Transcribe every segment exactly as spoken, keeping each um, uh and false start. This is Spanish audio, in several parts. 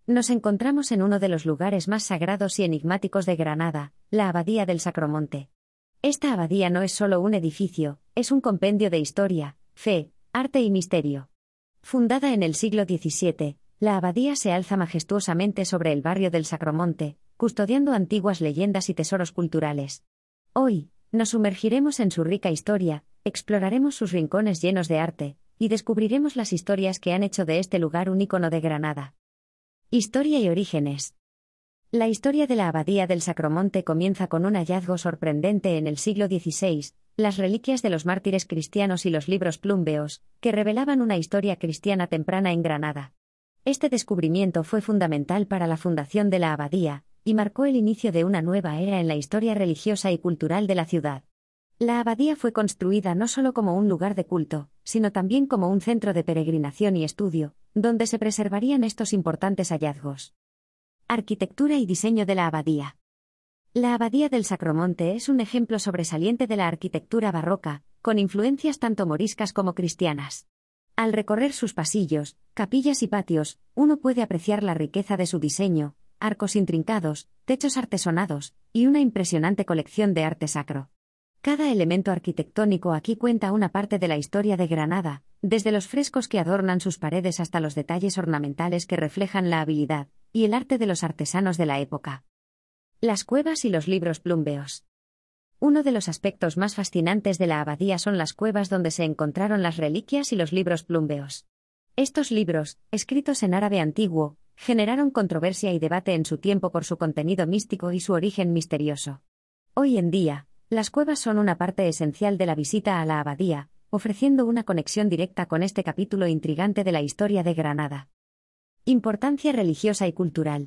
Nos encontramos en uno de los lugares más sagrados y enigmáticos de Granada, la Abadía del Sacromonte. Esta abadía no es solo un edificio, es un compendio de historia, fe, arte y misterio. Fundada en el siglo diecisiete, la abadía se alza majestuosamente sobre el barrio del Sacromonte, custodiando antiguas leyendas y tesoros culturales. Hoy, nos sumergiremos en su rica historia, exploraremos sus rincones llenos de arte, y descubriremos las historias que han hecho de este lugar un ícono de Granada. Historia y orígenes. La historia de la Abadía del Sacromonte comienza con un hallazgo sorprendente en el siglo dieciséis, las reliquias de los mártires cristianos y los libros plúmbeos, que revelaban una historia cristiana temprana en Granada. Este descubrimiento fue fundamental para la fundación de la abadía, y marcó el inicio de una nueva era en la historia religiosa y cultural de la ciudad. La abadía fue construida no solo como un lugar de culto, sino también como un centro de peregrinación y estudio, donde se preservarían estos importantes hallazgos. Arquitectura y diseño de la abadía. La Abadía del Sacromonte es un ejemplo sobresaliente de la arquitectura barroca, con influencias tanto moriscas como cristianas. Al recorrer sus pasillos, capillas y patios, uno puede apreciar la riqueza de su diseño, arcos intrincados, techos artesonados, y una impresionante colección de arte sacro. Cada elemento arquitectónico aquí cuenta una parte de la historia de Granada, desde los frescos que adornan sus paredes hasta los detalles ornamentales que reflejan la habilidad y el arte de los artesanos de la época. Las cuevas y los libros plúmbeos. Uno de los aspectos más fascinantes de la abadía son las cuevas donde se encontraron las reliquias y los libros plúmbeos. Estos libros, escritos en árabe antiguo, generaron controversia y debate en su tiempo por su contenido místico y su origen misterioso. Hoy en día, las cuevas son una parte esencial de la visita a la abadía, ofreciendo una conexión directa con este capítulo intrigante de la historia de Granada. Importancia religiosa y cultural.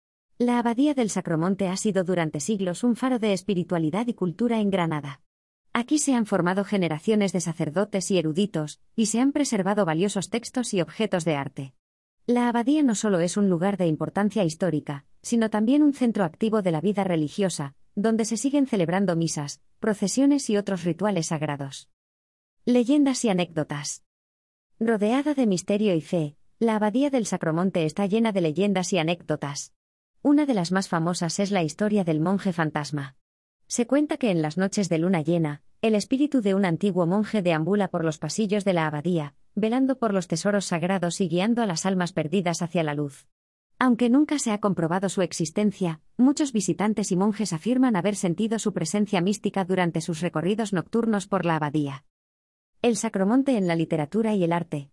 La Abadía del Sacromonte ha sido durante siglos un faro de espiritualidad y cultura en Granada. Aquí se han formado generaciones de sacerdotes y eruditos, y se han preservado valiosos textos y objetos de arte. La abadía no solo es un lugar de importancia histórica, sino también un centro activo de la vida religiosa, donde se siguen celebrando misas, procesiones y otros rituales sagrados. Leyendas y anécdotas. Rodeada de misterio y fe, la Abadía del Sacromonte está llena de leyendas y anécdotas. Una de las más famosas es la historia del monje fantasma. Se cuenta que en las noches de luna llena, el espíritu de un antiguo monje deambula por los pasillos de la abadía, velando por los tesoros sagrados y guiando a las almas perdidas hacia la luz. Aunque nunca se ha comprobado su existencia, muchos visitantes y monjes afirman haber sentido su presencia mística durante sus recorridos nocturnos por la abadía. El Sacromonte en la literatura y el arte.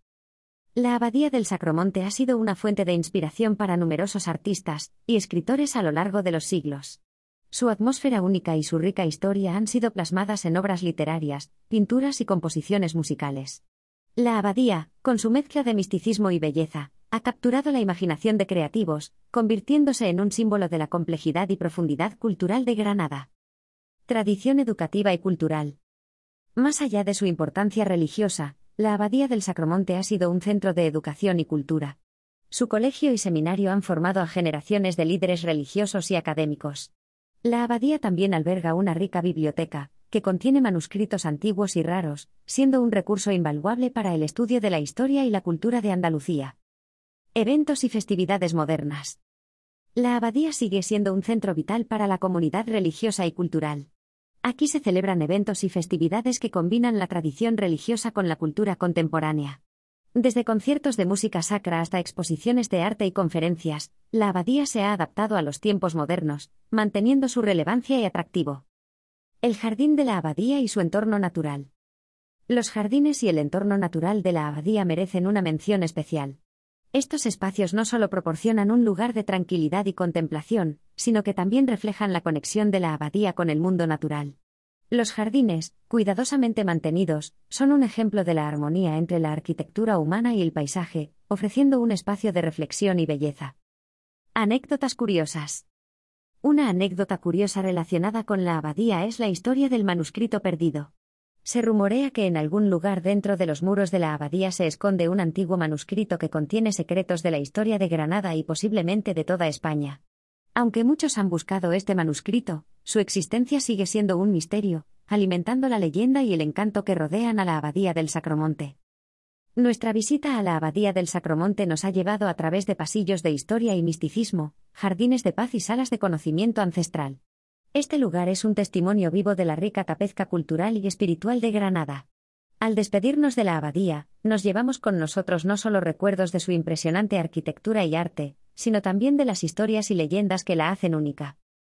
La Abadía del Sacromonte ha sido una fuente de inspiración para numerosos artistas y escritores a lo largo de los siglos. Su atmósfera única y su rica historia han sido plasmadas en obras literarias, pinturas y composiciones musicales. La abadía, con su mezcla de misticismo y belleza, ha capturado la imaginación de creativos, convirtiéndose en un símbolo de la complejidad y profundidad cultural de Granada. Tradición educativa y cultural. Más allá de su importancia religiosa, la Abadía del Sacromonte ha sido un centro de educación y cultura. Su colegio y seminario han formado a generaciones de líderes religiosos y académicos. La abadía también alberga una rica biblioteca, que contiene manuscritos antiguos y raros, siendo un recurso invaluable para el estudio de la historia y la cultura de Andalucía. Eventos y festividades modernas. La abadía sigue siendo un centro vital para la comunidad religiosa y cultural. Aquí se celebran eventos y festividades que combinan la tradición religiosa con la cultura contemporánea. Desde conciertos de música sacra hasta exposiciones de arte y conferencias, la abadía se ha adaptado a los tiempos modernos, manteniendo su relevancia y atractivo. El jardín de la abadía y su entorno natural. Los jardines y el entorno natural de la abadía merecen una mención especial. Estos espacios no solo proporcionan un lugar de tranquilidad y contemplación, sino que también reflejan la conexión de la abadía con el mundo natural. Los jardines, cuidadosamente mantenidos, son un ejemplo de la armonía entre la arquitectura humana y el paisaje, ofreciendo un espacio de reflexión y belleza. Anécdotas curiosas. Una anécdota curiosa relacionada con la abadía es la historia del manuscrito perdido. Se rumorea que en algún lugar dentro de los muros de la abadía se esconde un antiguo manuscrito que contiene secretos de la historia de Granada y posiblemente de toda España. Aunque muchos han buscado este manuscrito, su existencia sigue siendo un misterio, alimentando la leyenda y el encanto que rodean a la Abadía del Sacromonte. Nuestra visita a la Abadía del Sacromonte nos ha llevado a través de pasillos de historia y misticismo, jardines de paz y salas de conocimiento ancestral. Este lugar es un testimonio vivo de la rica tapezca cultural y espiritual de Granada. Al despedirnos de la abadía, nos llevamos con nosotros no solo recuerdos de su impresionante arquitectura y arte, sino también de las historias y leyendas que la hacen única.